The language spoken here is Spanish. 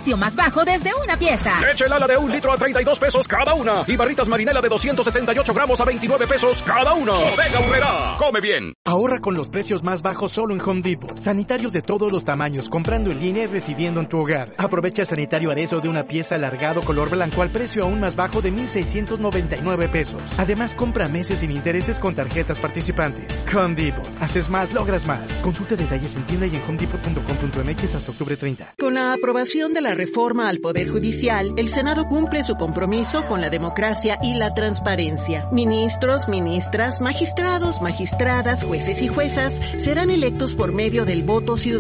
precio más bajo desde una pieza. Leche Lala de 1 litro a 32 pesos cada una. Y barritas Marinela de 268 gramos a 29 pesos cada una. Bodega Aurrerá. Come bien. Ahorra con los precios más bajos solo en Home Depot. Sanitarios de todos los tamaños, comprando en línea y recibiendo en tu hogar. Aprovecha sanitario Arezo de una pieza alargado color blanco al precio aún más bajo de 1,699 pesos. Además, compra meses sin intereses con tarjetas participantes. Home Depot. Haces más, logras más. Consulta detalles en tienda y en homedepot.com.mx hasta octubre 30. Con la aprobación de la reforma al Poder Judicial, el Senado cumple su compromiso con la democracia y la transparencia. Ministros, ministras, magistrados, magistradas, jueces y juezas serán electos por medio del voto ciudadano.